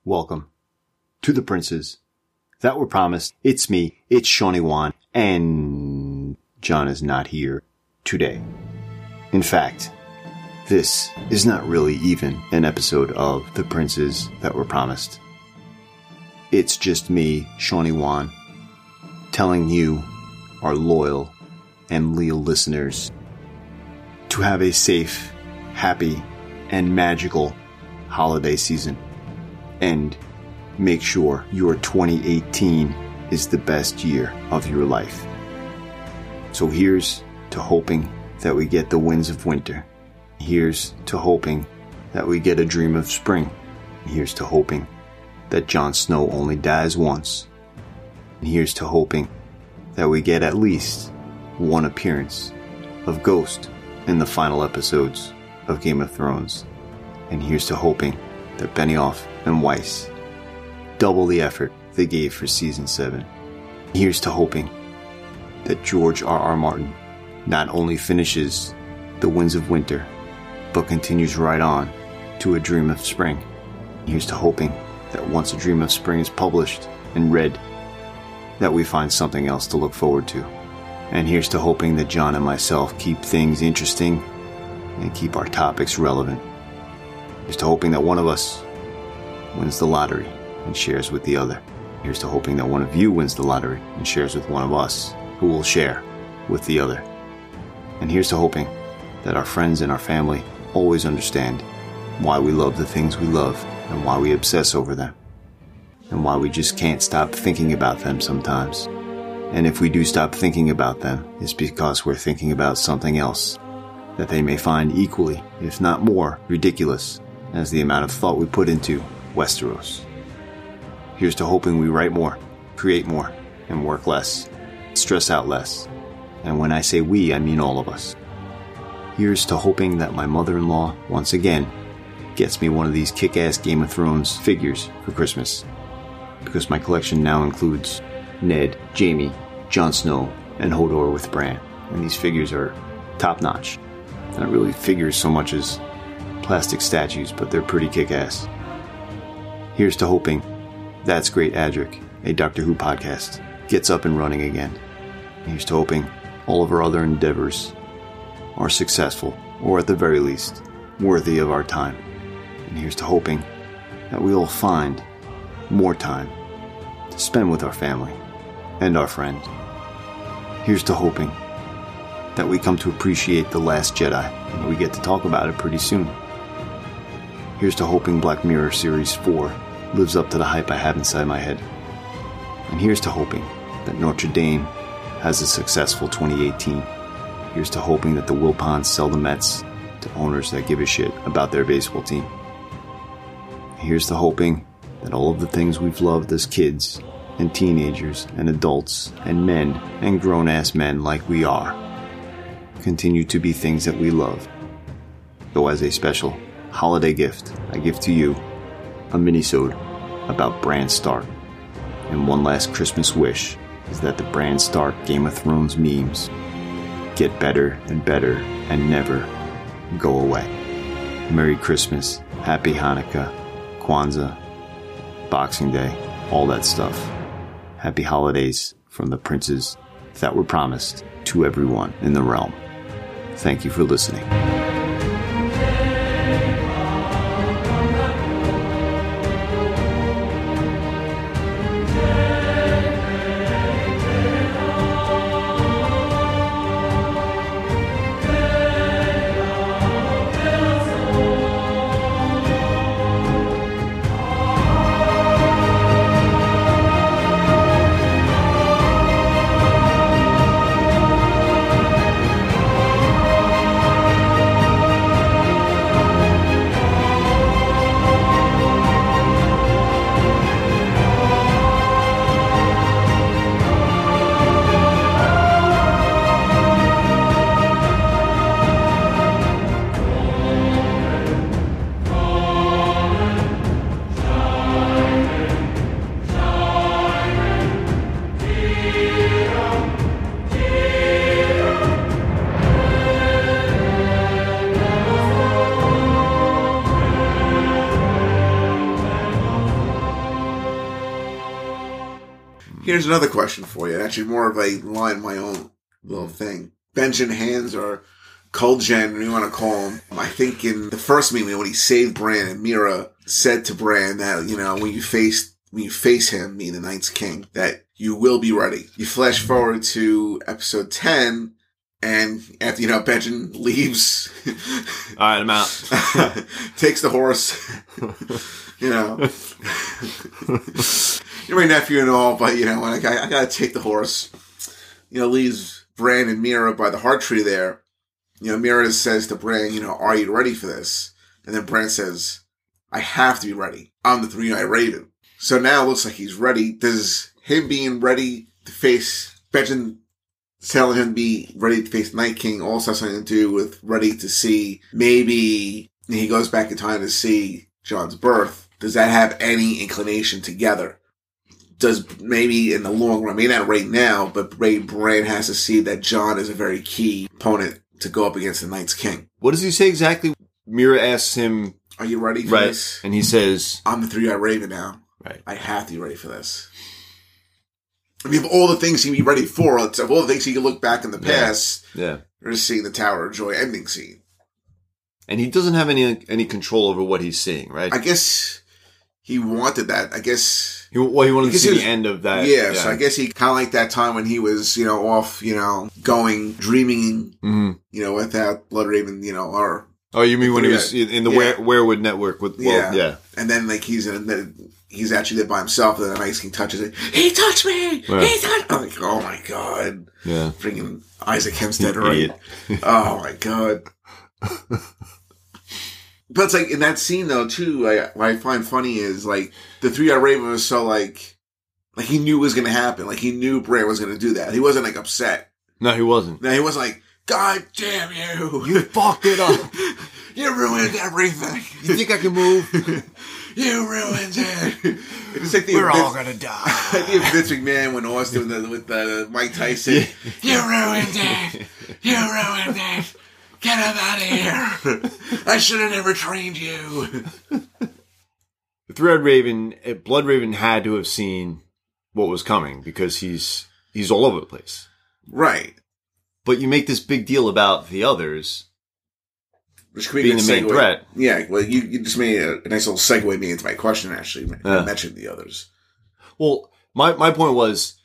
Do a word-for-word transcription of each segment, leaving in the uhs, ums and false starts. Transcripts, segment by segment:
welcome to the princes that were promised. It's me, it's Shawnee Wan, and John is not here today. In fact, this is not really even an episode of The Princes That Were Promised. It's just me, Shawnee Wan, telling you, our loyal and leal listeners, to have a safe, happy, and magical holiday season. And make sure your twenty eighteen is the best year of your life. So here's to hoping that we get the winds of winter. Here's to hoping that we get a dream of spring. Here's to hoping that Jon Snow only dies once. And here's to hoping that we get at least one appearance of Ghost in the final episodes of Game of Thrones. And here's to hoping that Benioff and Weiss double the effort they gave for season seven. Here's to hoping that George R. R. Martin not only finishes The Winds of Winter, but continues right on to A Dream of Spring. Here's to hoping that once A Dream of Spring is published and read, that we find something else to look forward to. And here's to hoping that John and myself keep things interesting and keep our topics relevant. Here's to hoping that one of us wins the lottery and shares with the other. Here's to hoping that one of you wins the lottery and shares with one of us, who will share with the other. And here's to hoping that our friends and our family always understand why we love the things we love and why we obsess over them, and why we just can't stop thinking about them sometimes. And if we do stop thinking about them, it's because we're thinking about something else that they may find equally, if not more, ridiculous as the amount of thought we put into Westeros. Here's to hoping we write more, create more, and work less, stress out less. And when I say we, I mean all of us. Here's to hoping that my mother-in-law, once again, gets me one of these kick-ass Game of Thrones figures for Christmas. Because my collection now includes Ned, Jaime, Jon Snow, and Hodor with Bran. And these figures are top-notch. Not really figures so much as plastic statues, but they're pretty kick-ass. Here's to hoping That's Great Adric, a Doctor Who podcast, gets up and running again. Here's to hoping all of our other endeavors are successful, or at the very least, worthy of our time. And here's to hoping that we all find more time to spend with our family and our friends. Here's to hoping that we come to appreciate The Last Jedi, and we get to talk about it pretty soon. Here's to hoping Black Mirror Series four lives up to the hype I have inside my head. And here's to hoping that Notre Dame has a successful twenty eighteen. Here's to hoping that the Wilpons sell the Mets to owners that give a shit about their baseball team. Here's to hoping that all of the things we've loved as kids and teenagers and adults and men and grown-ass men like we are continue to be things that we love. So as a special holiday gift, I give to you a mini-sode about Bran Stark. And one last Christmas wish is that the Bran Stark Game of Thrones memes get better and better and never go away. Merry Christmas, Happy Hanukkah, Kwanzaa, Boxing Day, all that stuff. Happy holidays from the princes that were promised to everyone in the realm. Thank you for listening. Here's another question for you. Actually, more of a line, my own little thing. Benjen Hands or Kuljen, whatever you want to call him. I think in the first meeting when he saved Bran and Mira said to Bran that, you know, when you face when you face him, meaning the Night's King, that you will be ready. You flash forward to episode ten, and after, you know, Benjen leaves. All right, I'm out. Takes the horse. You know. You're my nephew and all, but, you know, I, I gotta take the horse. You know, leaves Bran and Mira by the heart tree there. You know, Mira says to Bran, you know, are you ready for this? And then Bran says, I have to be ready. I'm the three-eyed raven. So now it looks like he's ready. Does him being ready to face Benjen telling him to be ready to face Night King also have something to do with ready to see maybe he goes back in time to see Jon's birth? Does that have any inclination together? Does maybe in the long run, maybe not right now, but Bran has to see that Jon is a very key opponent to go up against the Night's King. What does he say exactly? Mira asks him, are you ready for right. this? And he says, I'm the three-eyed raven now. Right. I have to be ready for this. I mean, of all the things he can be ready for, of all the things he can look back in the past, yeah, you're just seeing the Tower of Joy ending scene. And he doesn't have any any control over what he's seeing, right? I guess he wanted that. I guess... He, well, he wanted to see was, the end of that. Yeah, yeah, so I guess he kind of like that time when he was, you know, off, you know, going, dreaming, mm-hmm. you know, without Bloodraven, you know, or... Oh, you mean when he was in the yeah. Weirwood network with... Well, yeah. yeah. And then, like, he's in... He's actually there by himself, and then the Night King touches it. He touched me! Yeah. He touched I'm like, oh my god. Yeah. Freaking Isaac Hempstead, right? Oh my god. But it's like, in that scene, though, too, I, what I find funny is, like, the three-eyed raven was so, like, like, he knew it was going to happen. Like, he knew Bran was going to do that. He wasn't, like, upset. No, he wasn't. No, he wasn't like, God damn you! You fucked it up! You ruined everything! You think I can move? You ruined it! It's like the We're Vince, all gonna die. Like the Vince McMahon when Austin with, the, with the Mike Tyson. You ruined it! You ruined it! Get him out of here! I should have never trained you! The Three-Eyed Raven, Bloodraven had to have seen what was coming because he's he's all over the place. Right. But you make this big deal about the others Which could be being the main segue. threat. Yeah, well, you, you just made a, a nice little segue me into my question, actually. You yeah. mentioned the others. Well, my, my point was,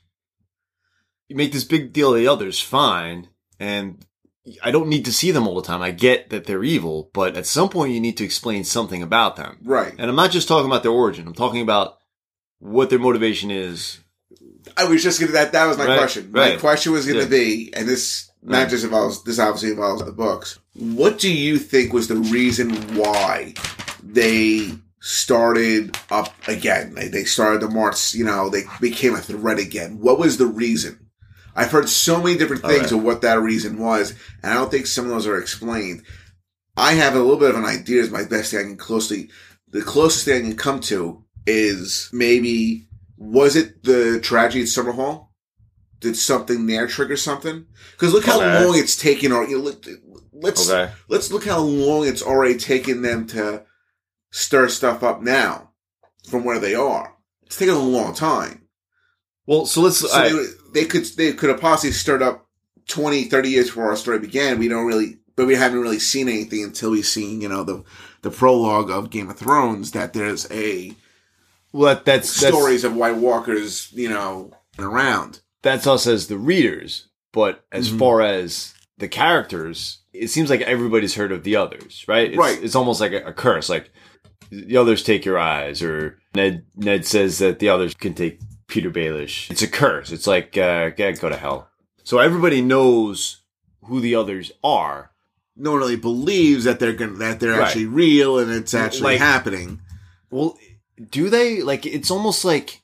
you make this big deal of the others, fine, and I don't need to see them all the time. I get that they're evil, but at some point you need to explain something about them. Right. And I'm not just talking about their origin. I'm talking about what their motivation is. I was just going to, that, that was my right, question. Right. My question was going to yeah. be, and this not just involves, this obviously involves the books. What do you think was the reason why they started up again? They, they started the march, you know, they became a threat again. What was the reason? I've heard so many different things right. of what that reason was, and I don't think some of those are explained. I have a little bit of an idea is my best thing I can closely, the closest thing I can come to is maybe, was it the tragedy at Summerhall? Did something there trigger something? Because look how okay. long it's taken, or you know, look, let's, okay. let's look how long it's already taken them to stir stuff up now from where they are. It's taken a long time. Well, so let's, so I, they, they could, they could have possibly stirred up twenty, thirty years before our story began. We don't really, but we haven't really seen anything until we've seen, you know, the, the prologue of Game of Thrones that there's a, well, that, that's, stories that's, of White Walkers, you know, around. That's us as the readers, but as mm-hmm. far as the characters, it seems like everybody's heard of the others, right? It's, right. It's almost like a, a curse, like the others take your eyes, or Ned Ned says that the others can take Peter Baelish. It's a curse. It's like, uh, go to hell. So everybody knows who the others are. No one really believes that they're gonna, that they're right. actually real and it's actually like, happening. Well, do they? Like, it's almost like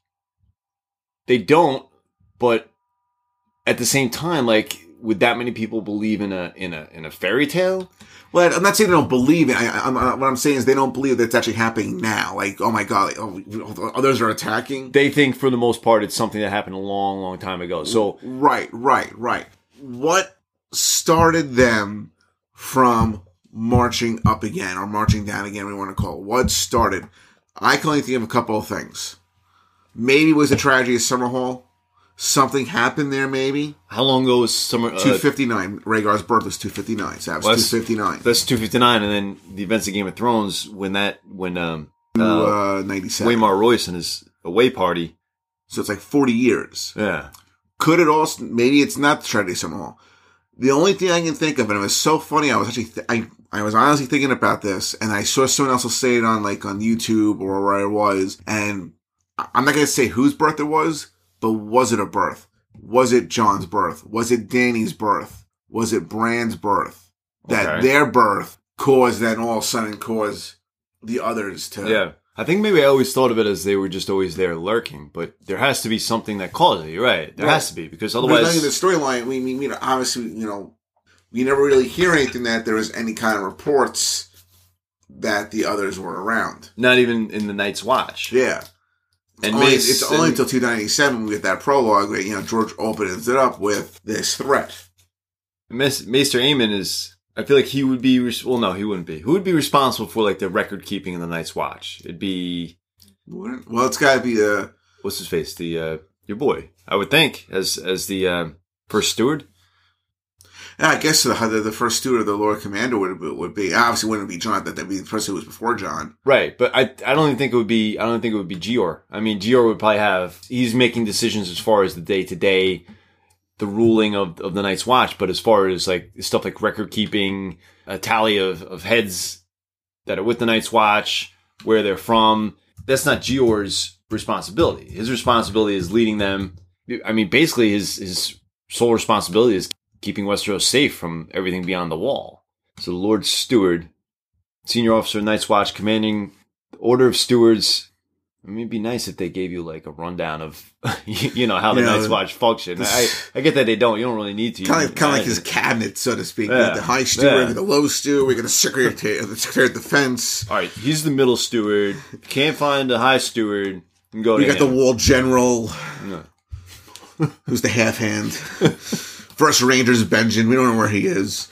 they don't. But at the same time, like, would that many people believe in a in a in a fairy tale? Well, I'm not saying they don't believe it. I, I, I'm, what I'm saying is they don't believe that it's actually happening now. Like, oh my god, like, oh, others are attacking. They think, for the most part, it's something that happened a long, long time ago. So right, right, right. What started them from marching up again or marching down again? We want to call it. What started? I can only think of a couple of things. Maybe it was the tragedy of Summerhall. something happened there. Maybe how long ago was summer? Uh, two fifty-nine. Rhaegar's birth was two fifty-nine. So that was well, two fifty-nine. That's two fifty-nine, and then the events of Game of Thrones when that when um uh, uh, ninety-seven. Waymar Royce and his away party. So it's like forty years. Yeah. Could it also? Maybe it's not the tragedy of Summer Hall. The only thing I can think of, and it was so funny. I was actually th- I I was honestly thinking about this, and I saw someone else say it on like on YouTube or where I was, and I'm not going to say whose birth it was, but was it a birth? Was it John's birth? Was it Dany's birth? Was it Bran's birth? That Okay. their birth caused then all of a sudden caused the others to. Yeah. I think maybe I always thought of it as they were just always there lurking, but there has to be something that caused it. You're right. There Right. has to be, because Because otherwise... the storyline, we, we, you know, obviously, you know, we never really hear anything that there was any kind of reports that the others were around. Not even in the Night's Watch. Yeah. It's And only, Mace it's only and- until two ninety-seven we get that prologue where, you know, George opens it up with this threat. Mas- Maester Aemon is... I feel like he would be... Res- well, no, he wouldn't be. Who would be responsible for, like, the record-keeping in the Night's Watch? It'd be... Well, it's got to be the... What's his face? The, uh... Your boy. I would think, as as the, uh, first steward. Yeah, I guess the, the the first steward of the Lord Commander would would be... Obviously, wouldn't be John. That would be the person who was before John. Right, but I I don't even think it would be... I don't think it would be Gior. I mean, Gior would probably have... He's making decisions as far as the day-to-day... the ruling of, of the Night's Watch, but as far as like stuff like record keeping, a tally of, of heads that are with the Night's Watch, where they're from, that's not Gior's responsibility. His responsibility is leading them. I mean, basically his, his sole responsibility is keeping Westeros safe from everything beyond the wall. So the Lord Steward, senior officer, Night's Watch, commanding the Order of Stewards. I mean, it'd be nice if they gave you like a rundown of, you know, how the You know, Night's Watch function. I, I get that they don't. You don't really need to. Kind of, You kind of like imagine. his cabinet, so to speak. Yeah. We got the high steward, Yeah. the low steward, we got the secretary, the secretary of defense. All right, he's the middle steward. Can't find a high steward. And go We to got the him. wall general, No. who's the half hand. First ranger's Benjen. We don't know where he is.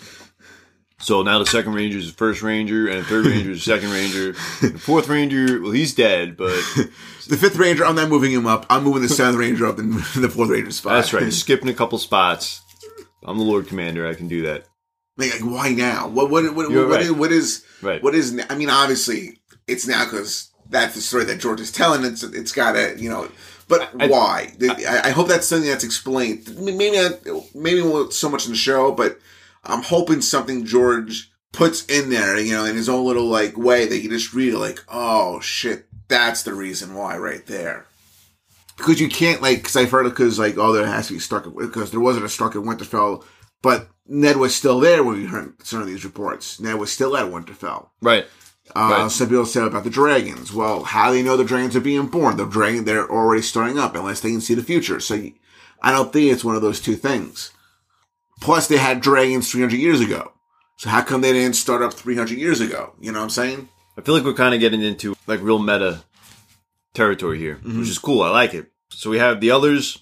So now the second ranger is the first ranger, and the third ranger is the second ranger. The fourth ranger, well, he's dead, but The fifth ranger, I'm not moving him up. I'm moving the seventh ranger up in the fourth ranger spot. that's right. Skipping a couple spots. I'm the Lord Commander. I can do that. Like, like, why now? What what what, You're what, right. is, what is Right. what is? I mean, obviously, it's now because that's the story that George is telling. It's it's got to you know. But I- why? I, I hope that's something that's explained. Maybe not, maybe not so much in the show, but I'm hoping something George puts in there, you know, in his own little like way that you just read it like, oh shit, that's the reason why right there. Because you can't like, because I've heard it because like, oh, there has to be Stark because there wasn't a Stark at Winterfell, but Ned was still there when we heard some of these reports. Ned was still at Winterfell. Right. Uh, Right. Some people said about the dragons. Well, how do they know the dragons are being born? The dragon, they're already starting up unless they can see the future. So you, I don't think it's one of those two things. Plus, they had dragons three hundred years ago. So how come they didn't start up three hundred years ago? You know what I'm saying? I feel like we're kind of getting into like real meta territory here, Mm-hmm. which is cool. I like it. So we have the others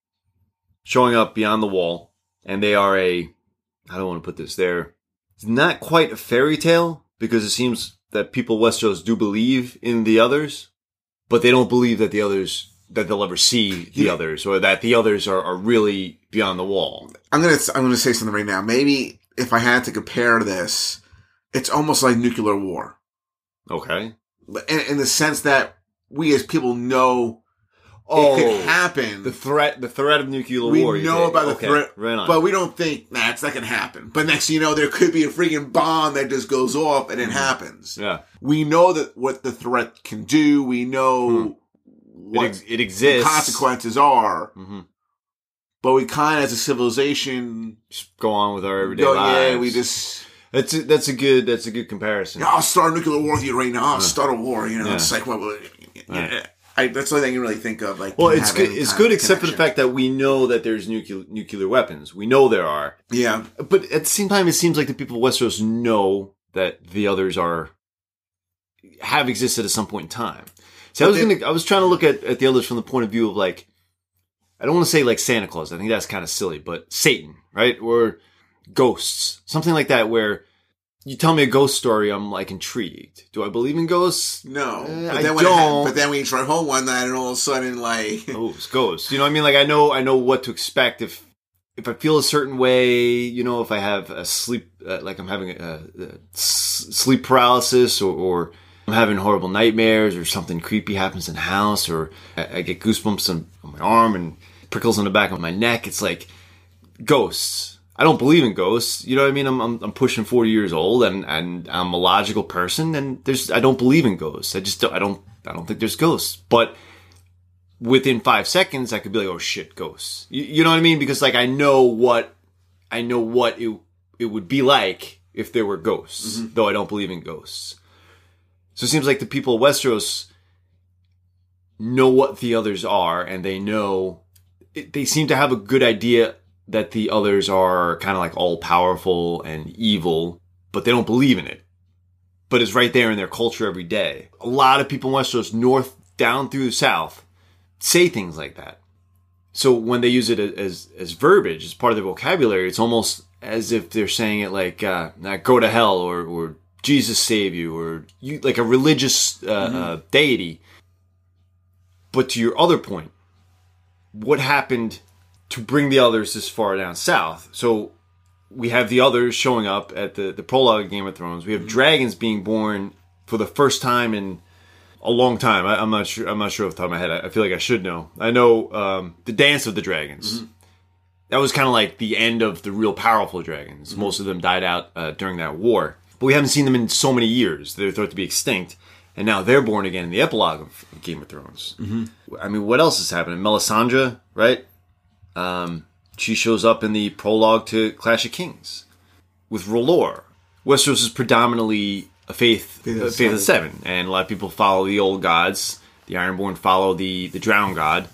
showing up beyond the wall, and they are a, I don't want to put this there, it's not quite a fairy tale, because it seems that people in Westeros do believe in the others, but they don't believe that the others, that they'll ever see the Yeah. others, or that the others are, are really beyond the wall. I'm gonna I'm gonna say something right now. Maybe if I had to compare this, it's almost like nuclear war, Okay. in, in the sense that we as people know it could happen. The threat, the threat of nuclear We war. you know think. about the Okay, threat, right on. but we don't think, nah, it's not going to happen. But next thing you know, there could be a freaking bomb that just goes off and it happens. yeah. We know that what the threat can do. We know Hmm. It, what ex- it the exists. consequences are. hmm But we kind of, as a civilization, Just go on with our everyday go, lives. yeah, we just, That's a, that's a good that's a good comparison. yeah, I'll start a nuclear war with you right now. I'll start a war. You know, Yeah. it's like, well, well, yeah, Right. I, that's the only thing you really think of. Like, Well, can it's have good. any It's kind good, of except for the connection. fact that we know that there's nuclear nuclear weapons. We know there are, Yeah. but at the same time, it seems like the people of Westeros know that the others are have existed at some point in time. See, I But was they- gonna, I was trying to look at, at the others from the point of view of like, I don't want to say like Santa Claus. I think that's kind of silly, but Satan, right, or ghosts, something like that, where you tell me a ghost story, I'm like intrigued. Do I believe in ghosts? No, Eh, but then I when it ha- don't. but then when you try home one night and all of a sudden like Oh, it's ghosts. You know what I mean? Like I know, I know what to expect if if I feel a certain way. You know, if I have a sleep, uh, like I'm having a, a, a s- sleep paralysis, or, or I'm having horrible nightmares, or something creepy happens in the house, or I, I get goosebumps on, on my arm and prickles on the back of my neck. It's like ghosts. I don't believe in ghosts. You know what I mean? I'm, I'm, I'm pushing forty years old and, and I'm a logical person, and there's, I don't believe in ghosts. I just don't, I don't, I don't think there's ghosts, but within five seconds, I could be like, oh shit, ghosts. You, you know what I mean? Because like, I know what, I know what it, it would be like if there were ghosts, mm-hmm. though I don't believe in ghosts. So it seems like the people of Westeros know what the others are, and they know, they seem to have a good idea that the others are kind of like all powerful and evil, but they don't believe in it. But it's right there in their culture every day. A lot of people in Westeros, north down through the south, say things like that. So when they use it as as verbiage, as part of their vocabulary, it's almost as if they're saying it like, uh, go to hell, or, or Jesus save you, or you, like a religious uh, mm-hmm. uh, deity. But to your other point, what happened to bring the others this far down south? So we have the others showing up at the, the prologue of Game of Thrones. We have mm-hmm. dragons being born for the first time in a long time. I, I'm not sure. I'm not sure off the top of my head. I, I feel like I should know. I know um, the Dance of the Dragons. Mm-hmm. That was kind of like the end of the real powerful dragons. Mm-hmm. Most of them died out uh, during that war, but we haven't seen them in so many years. They're thought to be extinct, and now they're born again in the epilogue of, of Game of Thrones. Mm-hmm. I mean, what else is happening? Melisandre, right? Um, she shows up in the prologue to Clash of Kings with R'hllor. Westeros is predominantly a faith, faith, of, faith of seven, and a lot of people follow the old gods. The Ironborn follow the, the Drowned God.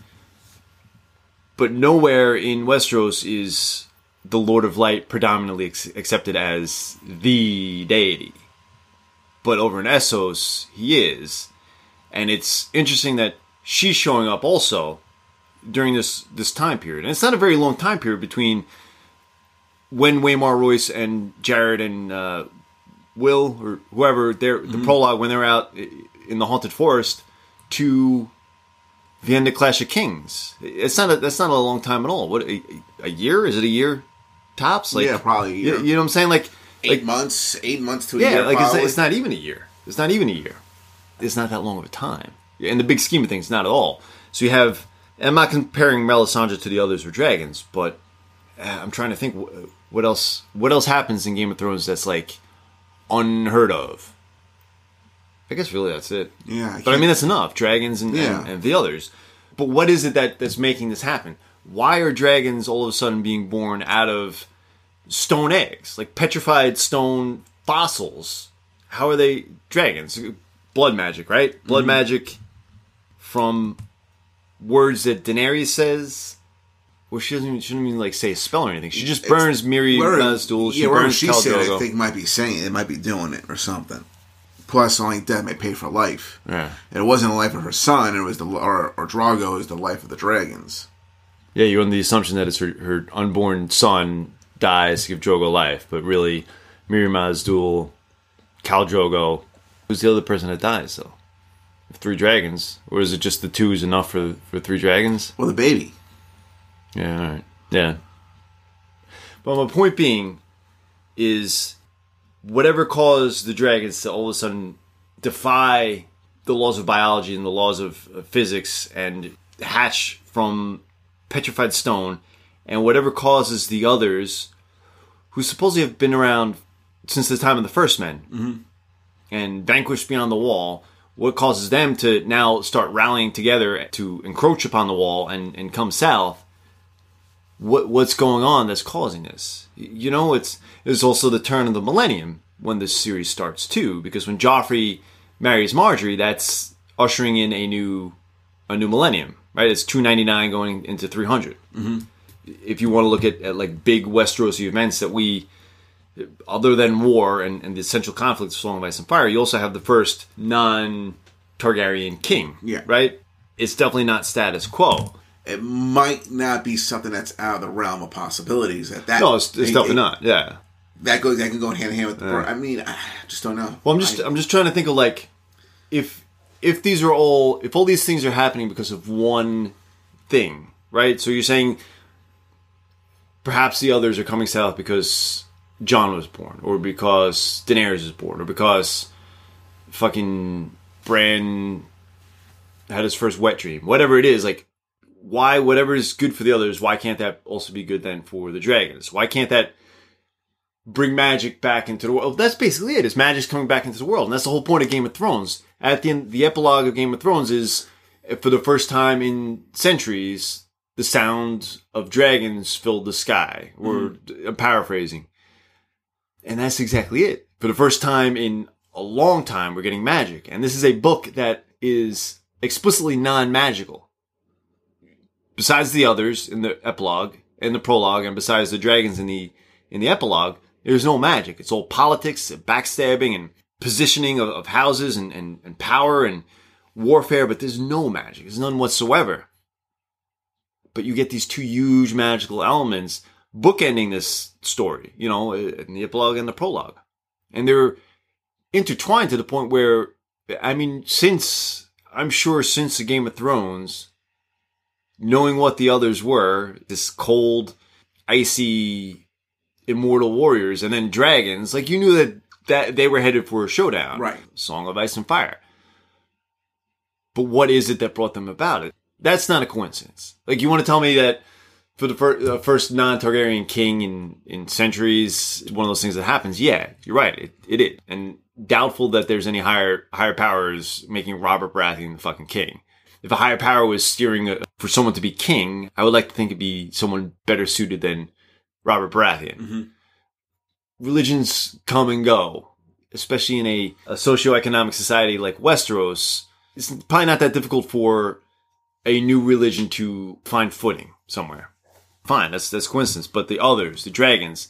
But nowhere in Westeros is the Lord of Light predominantly ex- accepted as the deity. But over in Essos, he is. And it's interesting that she's showing up also during this this time period. And it's not a very long time period between when Waymar Royce and Jared and uh, Will, or whoever, they're, mm-hmm. the prologue, when they're out in the Haunted Forest, to the end of Clash of Kings. It's not a, that's not a long time at all. What, a, a year? Is it a year tops? Like, yeah, probably a year. You, you know what I'm saying? Like Eight like, months, eight months to a yeah, year, like it's, probably. it's not even a year. It's not even a year. It's not that long of a time. In the big scheme of things, not at all. So you have, and I'm not comparing Melisandre to the others or dragons, but uh, I'm trying to think what else, what else happens in Game of Thrones that's like unheard of. I guess really that's it. Yeah. I but I mean, that's enough. Dragons and, yeah. and, and the others. But what is it that, that's making this happen? Why are dragons all of a sudden being born out of stone eggs? Like petrified stone fossils. How are they dragons? Blood magic, right? Blood mm-hmm. magic from words that Daenerys says. Well, she doesn't even, she doesn't even like say a spell or anything. She just burns Mirri Nazgul. She yeah, burns she Khal said, Drogo. I think might be saying it, might be doing it or something. Plus, only death may pay for life. Yeah. And it wasn't the life of her son. It was the or, or Drogo is the life of the dragons. Yeah, you're on the assumption that it's her, her unborn son dies to give Drogo life, but really, Mirri Nazgul, Khal Drogo, who's the other person that dies? Though, three dragons, or is it just the two is enough for for three dragons? Well, the baby. Yeah, all right. Yeah. But my point being is whatever caused the dragons to all of a sudden defy the laws of biology and the laws of, of physics and hatch from petrified stone, and whatever causes the others, who supposedly have been around since the time of the First Men, mm-hmm. and vanquished beyond the wall, what causes them to now start rallying together to encroach upon the wall and, and come south? What what's going on that's causing this? You know, it's it's also the turn of the millennium when this series starts too, because when Joffrey marries Margaery, that's ushering in a new a new millennium, right? It's two ninety-nine going into three hundred. Mm-hmm. If you want to look at, at like big Westerosi events that we, other than war and, and the central conflict of Song of Ice and Fire, you also have the first non-Targaryen king, yeah. right? It's definitely not status quo. It might not be something that's out of the realm of possibilities at that. No, it's, it's it, definitely it, not. Yeah, that goes that can go hand in hand with the. Uh, I mean, I just don't know. Well, I'm just I, I'm just trying to think of like if if these are all if all these things are happening because of one thing, right? So you're saying perhaps the others are coming south because Jon was born, or because Daenerys is born, or because fucking Bran had his first wet dream. Whatever it is, like why whatever is good for the others, why can't that also be good then for the dragons? Why can't that bring magic back into the world? That's basically it. It's magic's coming back into the world. And that's the whole point of Game of Thrones. At the end, the epilogue of Game of Thrones is, for the first time in centuries, the sound of dragons filled the sky. Or, mm-hmm. I'm paraphrasing. And that's exactly it. For the first time in a long time, we're getting magic. And this is a book that is explicitly non-magical. Besides the others in the epilogue, and the prologue, and besides the dragons in the in the epilogue, there's no magic. It's all politics, backstabbing, and positioning of, of houses, and, and, and power, and warfare, but there's no magic. There's none whatsoever. But you get these two huge magical elements bookending this story, you know, in the epilogue and the prologue. And they're intertwined to the point where, I mean, since, I'm sure since the Game of Thrones, knowing what the others were, this cold, icy, immortal warriors, and then dragons, like you knew that, that they were headed for a showdown. Right. Song of Ice and Fire. But what is it that brought them about it? That's not a coincidence. Like you want to tell me that for the fir- uh, first non-Targaryen king in, in centuries, one of those things that happens? Yeah, you're right. It, it is. And doubtful that there's any higher higher powers making Robert Baratheon the fucking king. If a higher power was steering a, for someone to be king, I would like to think it'd be someone better suited than Robert Baratheon. Mm-hmm. Religions come and go, especially in a, a socioeconomic society like Westeros. It's probably not that difficult for a new religion to find footing somewhere. Fine, that's that's coincidence. But the others, the dragons,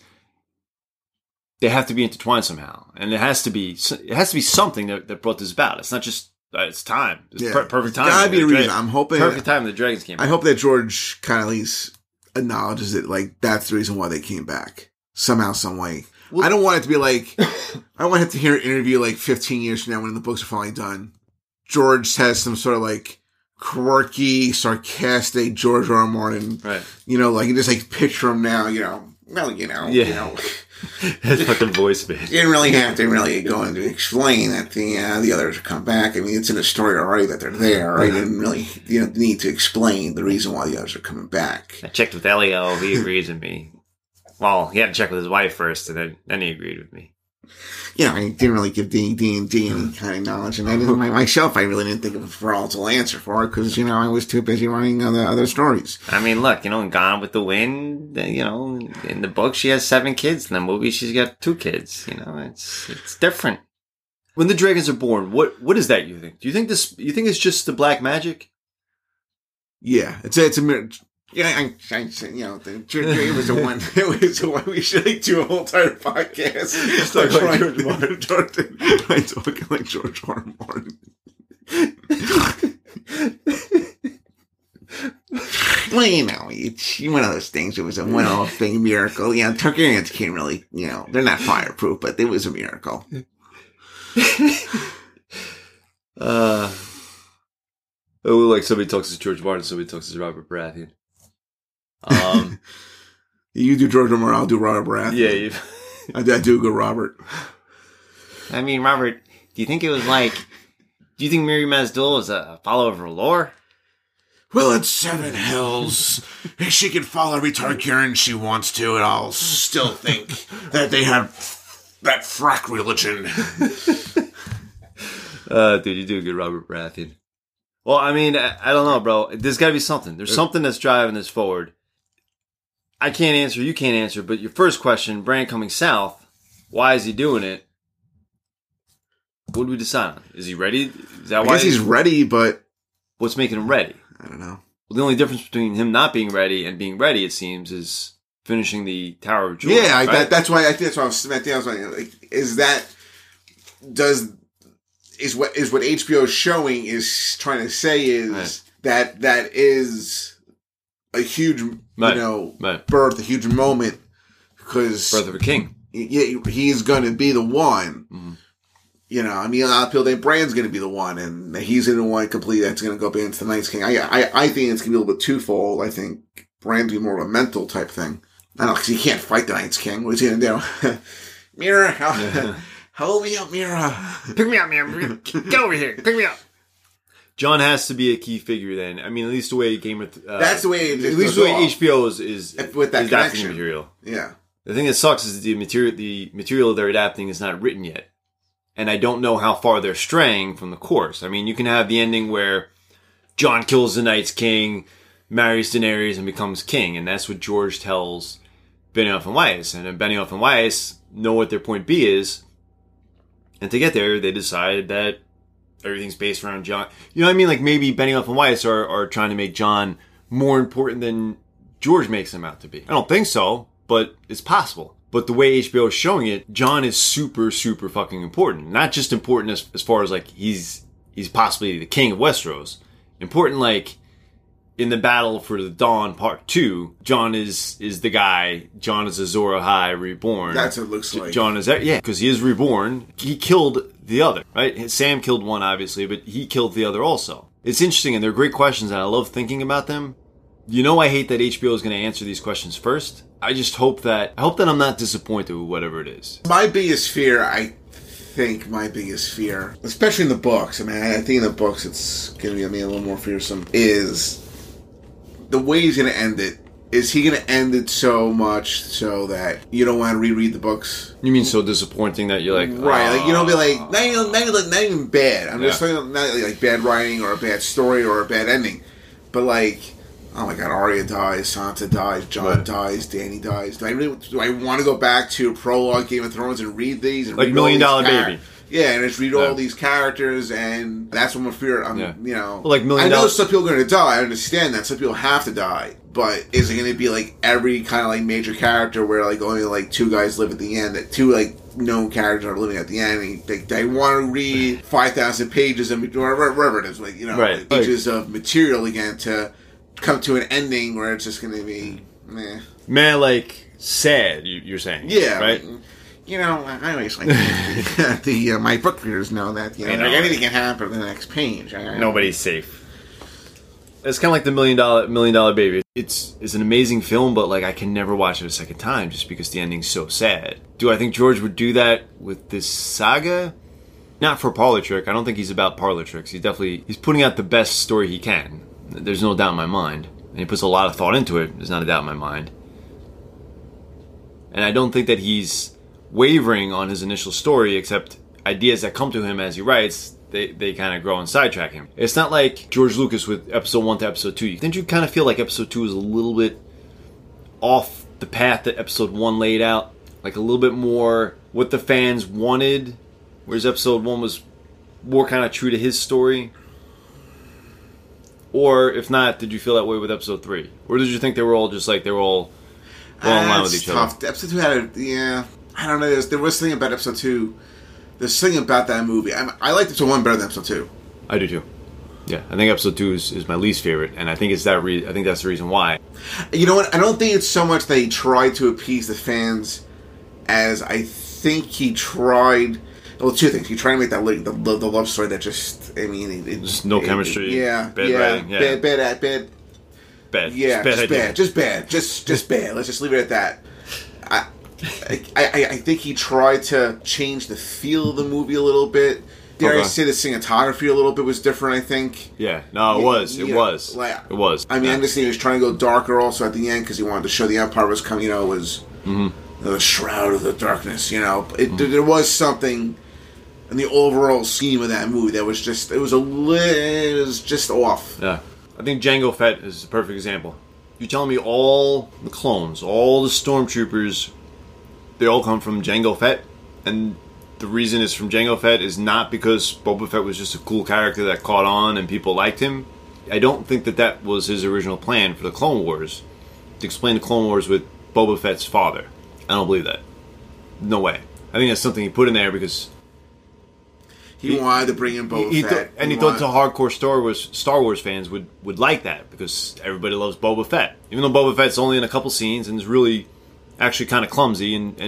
they have to be intertwined somehow, and it has to be it has to be something that, that brought this about. It's not just uh, it's time. It's yeah. per- perfect time. Gotta be a reason. Dra- I'm hoping perfect time. The dragons came. I back. hope that George kind of at least acknowledges it. Like that's the reason why they came back somehow, some way. Well, I don't want it to be like I don't want him to hear an interview like fifteen years from now when the books are finally done. George has some sort of like quirky, sarcastic George R. R. Martin. Right. You know, like you just like picture him now, you know, well, you know, yeah. you know. His fucking voice, man. You didn't really have to really go into explain that the uh, the others have come back. I mean, it's in the story already that they're there. Right? You didn't really you know, need to explain the reason why the others are coming back. I checked with Elio. He agrees with me. Well, he had to check with his wife first, and then, then he agreed with me. You know, I didn't really give D and D any kind of knowledge, and I didn't myself. I really didn't think of a volatile answer for it because you know I was too busy running other other stories. I mean, look, you know, in Gone with the Wind, you know, in the book she has seven kids. In the movie, she's got two kids. You know, it's it's different. When the dragons are born, what what is that? You think? Do you think this? You think it's just the black magic? Yeah, it's a, it's a. Yeah, I, I, you know, the, it was a one. It was a one. We should like do a whole entire podcast. Just like like George Martin, like talking like George R. R. Martin. Well, you know, it's one of those things. It was a one-off thing, miracle. Yeah, Targaryens can't really, you know, they're not fireproof, but it was a miracle. uh, oh, like somebody talks to George Martin, somebody talks to Robert Baratheon. Um, you do George R. Martin, I'll do Robert Baratheon. Yeah, you... I, I do go Robert. I mean, Robert, do you think it was like? Do you think Miri Mazdul was a follower of R'hllor? Well, it's Seven Hills. She can follow every Targaryen she wants to, and I'll still think that they have that frack religion. uh, dude, you do a good Robert Baratheon. Well, I mean, I, I don't know, bro. There's got to be something. There's something that's driving this forward. I can't answer, you can't answer, but your first question, Bran coming south, why is he doing it? What do we decide on? Is he ready? Is that I why guess he's ready, but... What's making him ready? I don't know. Well, the only difference between him not being ready and being ready, it seems, is finishing the Tower of Joy. Yeah, I, right? that, that's why I think that's why I was, I think I was like, is that... Does... Is what is what H B O is showing is trying to say is right. that that is a huge, right. you know, right. birth, a huge moment because birth of a king. he, he's going to be the one. Mm-hmm. You know, I mean, a lot of people think Bran's going to be the one, and he's going to one completely that's going to go up against the Night's King. I, I, I think it's going to be a little bit twofold. I think Bran's going to be more of a mental type thing. I don't know, because he can't fight the Night's King. What's he going to do? Mira, help, Yeah. help me up, Mira. Pick me up, man. Get over here. Pick me up. John has to be a key figure then. I mean, at least the way Game of uh, That's the way it at least goes the way off. H B O is is, With that is adapting connection. material. Yeah. The thing that sucks is the material the material they're adapting is not written yet, and I don't know how far they're straying from the course. I mean, you can have the ending where John kills the Night's King, marries Daenerys, and becomes king, and that's what George tells Benioff and Weiss, and then Benioff and Weiss know what their point B is, and to get there, they decide that everything's based around John. You know what I mean? Like maybe Benioff and Weiss are, are trying to make John more important than George makes him out to be. I don't think so, but it's possible. But the way H B O is showing it, John is super, super fucking important. Not just important as, as far as like he's he's possibly the king of Westeros. Important like in the battle for the Dawn Part Two, John is is the guy. John is Azor Ahai reborn. That's what it looks like. John is that, yeah, because he is reborn. He killed the other, right? Sam killed one, obviously, but he killed the other also. It's interesting, and they're great questions, and I love thinking about them. You know, I hate that H B O is going to answer these questions first. I just hope that I hope that I'm not disappointed with whatever it is. My biggest fear, I think, my biggest fear, especially in the books. I mean, I think in the books it's going to be I mean, a little more fearsome. Is the way he's going to end it. Is he going to end it so much so that you don't want to reread the books? You mean so disappointing that you're like, Right, like you don't be like, "Oh." not even, not even, not even bad. I'm just Yeah. talking about not like bad writing or a bad story or a bad ending. But like, oh my god, Arya dies, Sansa dies, Jon Right. dies, Dany dies. Do I really, do I want to go back to prologue Game of Thrones and read these? And Like read all Million these Dollar char- Baby. Yeah, and just read Yeah. all these characters, and that's what I'm afraid. I'm, Yeah. you know, Well, like Million I know Dollar- some people are going to die. I understand that some people have to die, but is it going to be like every kind of like major character where like only like two guys live at the end? That two like known characters are living at the end. And they, they want to read five thousand pages of whatever, whatever it is, like you know, Right. like, pages of material again to come to an ending where it's just going to be, meh. Man, like sad. You, you're saying, Yeah, right? like, you know, I always like the uh, my book readers know that you know, I know. like anything can happen on the next page. I, I, Nobody's safe. It's kind of like the million dollar million dollar baby. It's it's an amazing film, but like I can never watch it a second time just because the ending's so sad. Do I think George would do that with this saga? Not for parlor trick. I don't think he's about parlor tricks. He's definitely he's putting out the best story he can. There's no doubt in my mind, and he puts a lot of thought into it. There's not a doubt in my mind, and I don't think that he's wavering on his initial story, except ideas that come to him as he writes, they, they kind of grow and sidetrack him. It's not like George Lucas with episode one to episode two. Didn't you kind of feel like episode two was a little bit off the path that episode one laid out? Like a little bit more what the fans wanted, whereas episode one was more kind of true to his story? Or if not, did you feel that way with episode three? Or did you think they were all just like, they were all well in line with That's each tough. other? Episode two had a yeah. I don't know. There was, there was something about episode two. There's something about that movie. I, I liked episode one better than episode two. I do too. Yeah, I think episode two is, is my least favorite, and I think it's that. Re- I think that's the reason why. You know what? I don't think it's so much that he tried to appease the fans, as I think he tried. Well, two things. He tried to make that li- the, the, the love story that just. I mean, it, it, Just no it- chemistry, yeah, bad yeah, writing, yeah. bad, bad, bad, bad. Bad. Yeah, Just bad just idea. bad, just bad, just just bad. Let's just leave it at that. I, I, I, I think he tried to change the feel of the movie a little bit. Dare I Okay. say the cinematography a little bit was different? I think. Yeah, no, it was. It Yeah, was. like- It was. I mean, Yeah. I understand he was trying to go darker also at the end because he wanted to show the Empire was coming. You know, it was Mm-hmm. the shroud of the darkness. You know, it, there was something in the overall scheme of that movie that was just it was a li- it was just off. Yeah. I think Jango Fett is a perfect example. You're telling me all the clones, all the stormtroopers, they all come from Jango Fett, and the reason it's from Jango Fett is not because Boba Fett was just a cool character that caught on and people liked him. I don't think that that was his original plan for the Clone Wars, to explain the Clone Wars with Boba Fett's father. I don't believe that. No way. I think that's something he put in there because He, He- wanted to bring in Boba he Fett, thought, and he, thought the hardcore Star Wars Star Wars fans would, would like that because everybody loves Boba Fett. Even though Boba Fett's only in a couple scenes and is really actually kind of clumsy, and, and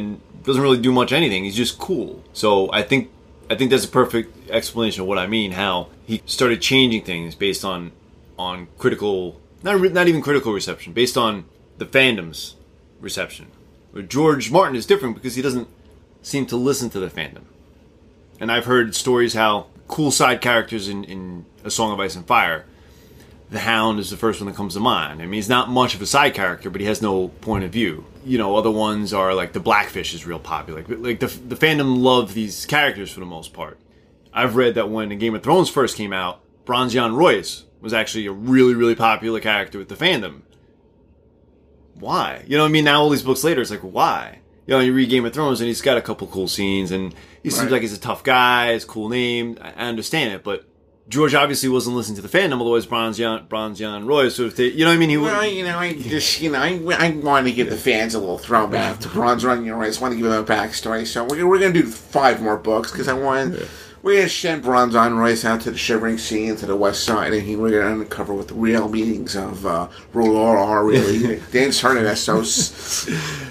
doesn't really do much anything. He's just cool. So I think I think that's a perfect explanation of what I mean. How he started changing things based on on critical, not re- not even critical reception, based on the fandom's reception. But George Martin is different because he doesn't seem to listen to the fandom. And I've heard stories how cool side characters in, in A Song of Ice and Fire, the Hound is the first one that comes to mind. I mean, he's not much of a side character, but he has no point of view. You know, other ones are like the Blackfish is real popular. Like, like the the fandom love these characters for the most part. I've read that when Game of Thrones first came out, Bronzion Royce was actually a really, really popular character with the fandom. Why? You know what I mean? Now all these books later, it's like, why? You know, you read Game of Thrones and he's got a couple cool scenes and he seems Right. like he's a tough guy, it's a cool name. I I understand it, but George obviously wasn't listening to the fandom, otherwise Bronzion, Bronzion Royce sort of, you know what I mean? He would, Well, you know, I just, you know, I, I want to give the fans a little throwback to Bronze Run. You know, I just want to give them a backstory. So we're, we're going to do five more books because I want, yeah. we're going to send Bronzon Royce out to the Shivering Sea and to the west side, and he, we're going to uncover what the real meanings of uh, R'hllor are, really. Dan's heard of Essos.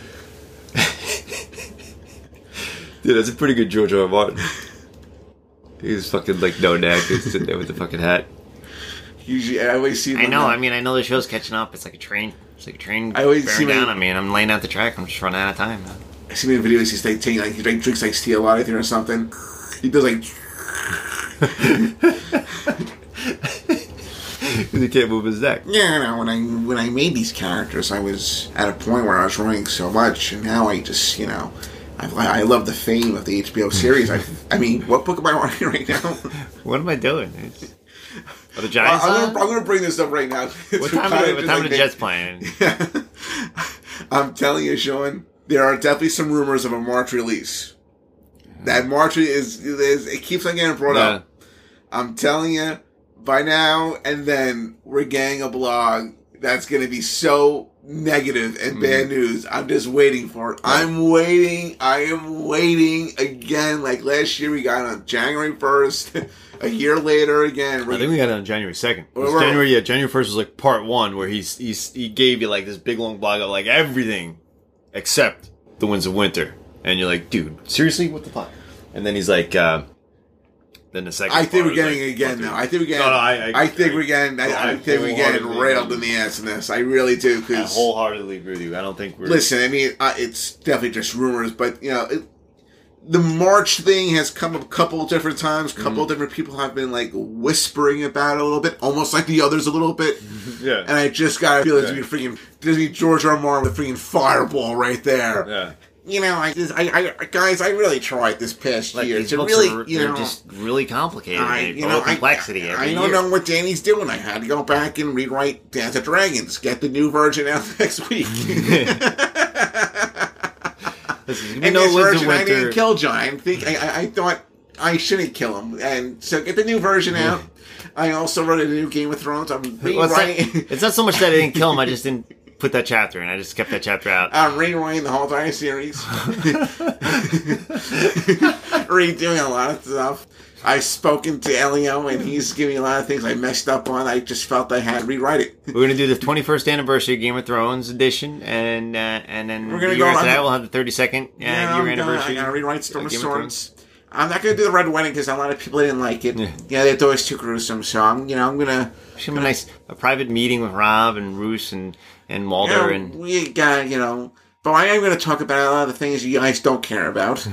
Dude, that's a pretty good George R. R. Martin. He's fucking like no neck, he's sitting there with the fucking hat. Usually, I always see. I know. Now. I mean, I know the show's catching up. It's like a train. It's like a train I always bearing see down my- on me, and I'm laying out the track. I'm just running out of time. Man. I see him in videos. He's like taking, like he like, drinks like tea a lot, I think, or something. He does like. He can't move his neck. Yeah, no, when I when I made these characters, I was at a point where I was running so much, and now I just, you know, I, I love the fame of the H B O series. I, I mean, what book am I writing right now? What am I doing? It's... Are the Well, Giants I'm, on? gonna, I'm gonna bring this up right now. What time, are, the- what time are the Jets playing? I'm telling you, Sean, there are definitely some rumors of a March release. That March is, is it keeps on getting brought Yeah. up. I'm telling you, by now and then, we're getting a blog that's going to be so negative and bad news. I'm just waiting for it. I'm waiting. I am waiting again. Like last year, we got on January first. A year later, again. I think we got it on January second. Well, we're- January, yeah, January first was like part one where he's, he's he gave you like this big long blog of like everything except the Winds of Winter, and you're like, dude, seriously, what the fuck? And then he's like, uh, then the second. I think part we're was getting like, it again fuck, now. dude. I think we're getting. No, no, I- I- I think I- we're getting. I, I I think we're getting wholeheartedly railed agree. in the ass in this. I really do. I Because wholeheartedly agree with you. I don't think we're. listen, I mean, uh, it's definitely just rumors, but you know, it, the March thing has come up a couple of different times. A couple Mm-hmm. of different people have been like whispering about it a little bit, almost like the others a little bit. yeah. And I just gotta feel it's Yeah. be freaking Disney George R. R. Martin with freaking fireball right there. Yeah. You know, I, just, I, I, guys, I really tried this past Like year these to books really, are you they're know, just really complicated. I, They you full know, of complexity I, every I don't year. know what Danny's doing. I had to go back and rewrite Dance of Dragons. Get the new version out next week. Listen, we and know this Winds of version, I Winter. didn't kill John. I think I, I, I thought I shouldn't kill him, and so get the new version out. I also wrote a new Game of Thrones. I'm Well, it's, not, rewriting. it's not so much that I didn't kill him. I just didn't put that chapter in. I just kept that chapter out. I'm rewriting the whole entire series. Redoing a lot of stuff. I've spoken to Elio, and he's giving me a lot of things I messed up on. I just felt I had to rewrite it. We're gonna do the twenty-first anniversary Game of Thrones edition, and uh, and then We're gonna the go year after on- that we'll have the thirty-second uh, Yeah, year I'm gonna, anniversary. I gotta rewrite Storm of Game of Swords. I'm not gonna do the Red Wedding because a lot of people didn't like it. Yeah. Yeah, they thought it was too gruesome. So I'm, you know, I'm gonna. Should have a nice a private meeting with Rob and Roos and and You Mulder know, and we got, you know, but I am gonna talk about a lot of the things you guys don't care about.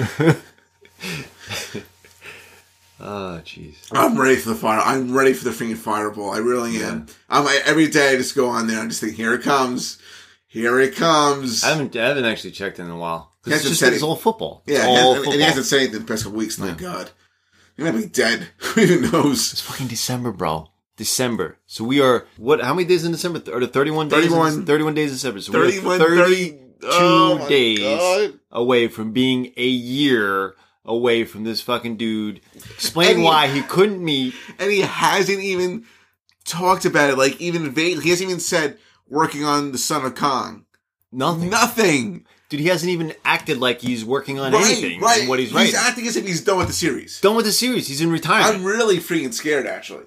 Oh, jeez. I'm ready for the fire. I'm ready for the freaking fireball. I really am. I'm I, every day I just go on there. I just think, here it comes, here it comes. I haven't, I haven't actually checked in a while. He It's hasn't just said it's it. all football. It's Yeah, all and, and football. he hasn't said anything the past couple weeks. Thank God. He might be dead. Who even knows? It's fucking December, bro. December. So we are, what, how many days in December? Are there thirty-one days? thirty-one. In, thirty-one days in December. So thirty-one, we're thirty thirty-two oh my days God. away from being a year away from this fucking dude. Explain And he- why he couldn't meet. And he hasn't even talked about it. Like, even vaguely. He hasn't even said working on the Son of Kong. Nothing. Nothing. Dude, he hasn't even acted like he's working on Right, anything right. in what he's He's writing. acting as if he's done with the series. Done with the series. He's in retirement. I'm really freaking scared, actually.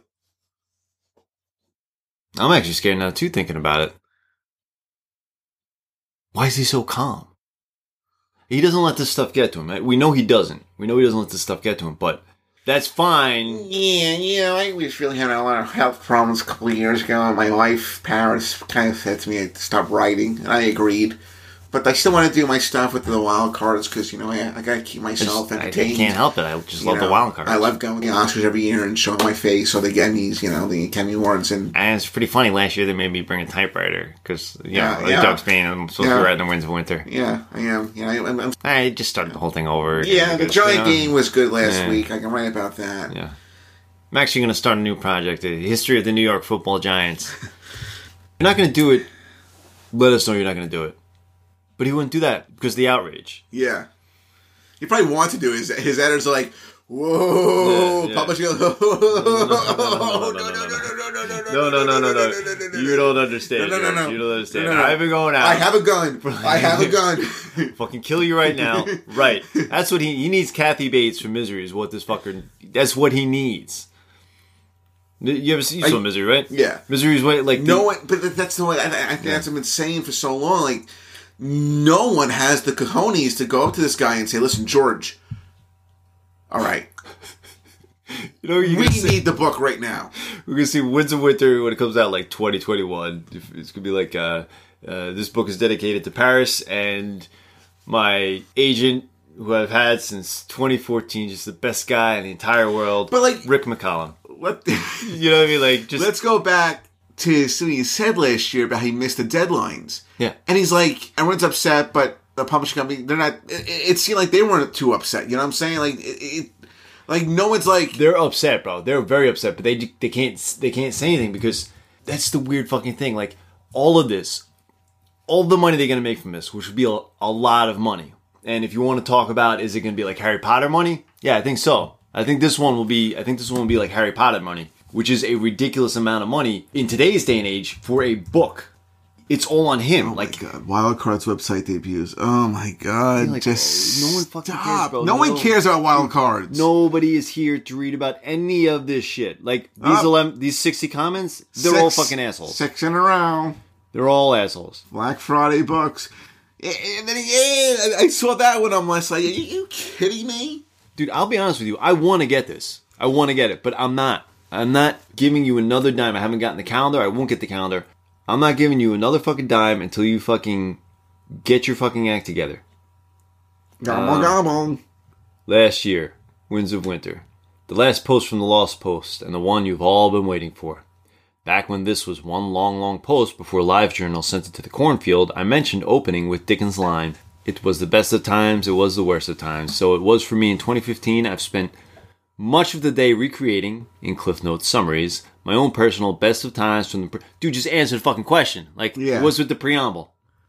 I'm actually scared now too, thinking about it. Why is he so calm? He doesn't let this stuff get to him. We know he doesn't. We know he doesn't let this stuff get to him, but that's fine. Yeah, you know, I was really having a lot of health problems a couple of years ago, and my wife, Paris, kind of said to me to stop writing, and I agreed. But I still want to do my stuff with the wild cards because, you know, I, I got to keep myself I, just, entertained. I can't help it. I just You love know, the wild cards. I love going to the Oscars every year and showing my face, or the Emmys, you know, the Academy Awards. And, And it's pretty funny. Last year they made me bring a typewriter because, you Yeah, know, like yeah. Doug's being I'm supposed Yeah. to be writing the Winds of Winter. yeah, I am. You know, I, I'm, I'm, I just started the whole thing over. again yeah, the because, Giant you know, Game was good last Yeah. week. I can write about that. Yeah. I'm actually going to start a new project, the history of the New York Football Giants. If you're not going to do it, let us know you're not going to do it. But he wouldn't do that because of the outrage. Yeah. He probably wants to do it. His, his editors are like, whoa, Yeah, yeah. publish goes, no, no, no, no, no, no, no, no, No, no, no, no, no. You don't understand. No, no, no, George. no. You don't understand. No, no, no. I've been going out. I have a gun. I have a gun. Fucking kill you right now. Right. That's what he he needs. Kathy Bates from Misery is what this fucker. That's what he needs. You ever see you saw I- Misery, right? Yeah. Misery's way like No the- one, but that's the way, I, I think that's been saying for so long. Like, no one has the cojones to go up to this guy and say, listen, George, all right, You know, you we can see, need the book right now. we're gonna see Winds of Winter when it comes out like twenty twenty-one. It's gonna be like uh, uh, this book is dedicated to Paris and my agent who I've had since twenty fourteen, just the best guy in the entire world. But, like- Rick McCallum. Let, You know what I mean? Like just let's go back to something he said last year about how he missed the deadlines. Yeah. And he's like, everyone's upset, but the publishing company, they're not, it, it seemed like they weren't too upset. You know what I'm saying? Like, it, it like no one's like, they're upset, bro. They're very upset, but they they can't they can't say anything because that's the weird fucking thing. Like all of this, all the money they're gonna make from this, which would be a, a lot of money. And if you want to talk about, is it gonna be like Harry Potter money? Yeah, I think so. I think this one will be. I think this one will be like Harry Potter money, which is a ridiculous amount of money in today's day and age for a book. It's all on him. like my God, Wildcard's website debuts. Oh my God. Like, just oh, no one fucking cares, stop. bro. No, one No. cares about Wildcards. nobody is here to read about any of this shit. Like these Uh, eleven, these sixty comments, they're all fucking assholes. Six in a row. They're all assholes. Black Friday books. And then yeah, I saw that one. I'm like, are you kidding me? Dude, I'll be honest with you. I want to get this. I want to get it, but I'm not. I'm not giving you another dime. I haven't gotten the calendar. I won't get the calendar. I'm not giving you another fucking dime until you fucking get your fucking act together. Gobble, gobble. Last year, Winds of Winter. The last post from the Lost Post, and the one you've all been waiting for. Back when this was one long, long post before LiveJournal sent it to the cornfield, I mentioned opening with Dickens' line, "It was the best of times, it was the worst of times." So it was for me in twenty fifteen. I've spent much of the day recreating, in Cliff Notes summaries, my own personal best of times from the... Pre- Dude, just answer the fucking question. Like, Yeah. what's with the preamble?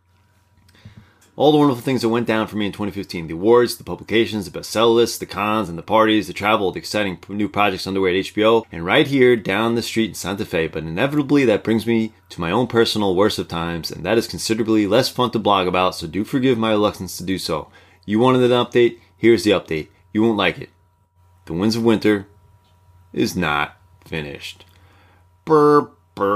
All the wonderful things that went down for me in twenty fifteen. The awards, the publications, the bestseller lists, the cons and the parties, the travel, the exciting new projects underway at H B O, and right here down the street in Santa Fe. But inevitably, that brings me to my own personal worst of times, and that is considerably less fun to blog about, so do forgive my reluctance to do so. You wanted an update? Here's the update. You won't like it. The Winds of Winter is not finished. Burr,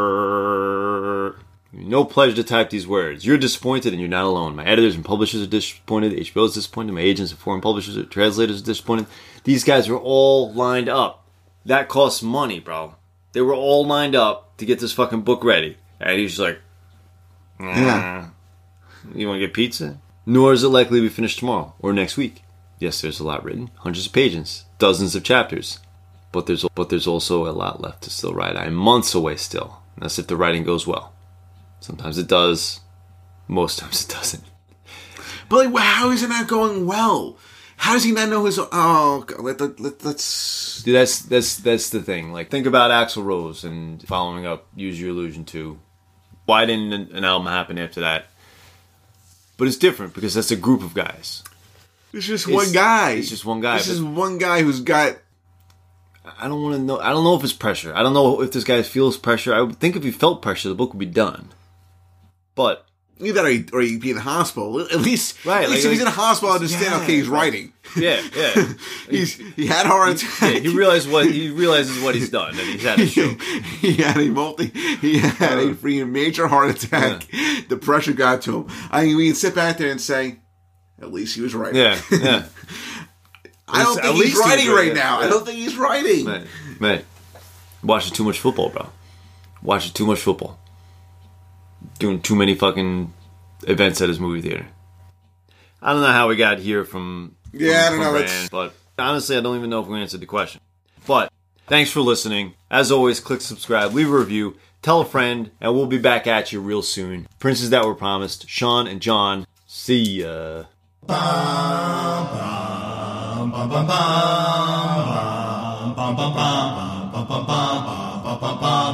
burr. No pleasure to type these words. You're disappointed and you're not alone. My editors and publishers are disappointed. H B O is disappointed. My agents and foreign publishers and translators are disappointed. These guys were all lined up. That costs money, bro. They were all lined up to get this fucking book ready. And he's just like, mm, Yeah. You want to get pizza? Nor is it likely to be finished tomorrow or next week. Yes, there's a lot written. Hundreds of pages. Dozens of chapters. But there's but there's also a lot left to still write. I'm months away still. That's if the writing goes well. Sometimes it does. Most times it doesn't. But like, how is it not going well? How does he not know his? Oh, God, let, let, let, let's. Dude, that's that's that's the thing. Like, think about Axl Rose and following up Use Your Illusion two. Why didn't an an album happen after that? But it's different because that's a group of guys. It's just It's- one guy. it's just one guy, This but- is one guy who's got. I don't want to know. I don't know if it's pressure. I don't know if this guy feels pressure. I would think if he felt pressure, the book would be done. But Either that or, he, or he'd be in the hospital. At least, Right, At least like- if he's in a hospital, I understand. Yeah, Okay, he's right. writing. yeah, yeah, He's he had a heart attack. yeah. He realized what he realizes what he's done, and he's had a stroke. he had a multi. He had a freaking major heart attack. The pressure got to him. I mean, we can sit back there and say, At least he was writing. Yeah, yeah. I don't At think least he's he was writing right writing, now. yeah. I don't think he's writing. Mate, mate, watching too much football, bro. Watching too much football. Doing too many fucking events at his movie theater. I don't know how we got here from. Yeah, from, I don't know. Bran, It's- but honestly, I don't even know if we answered the question. But thanks for listening. As always, click subscribe, leave a review, tell a friend, and we'll be back at you real soon. Princes That Were Promised, Sean and John. See ya. Bum, bum, bum, bum, bum, bum, bum, bum, bum, bum, bum, bum, bum, bum, bum.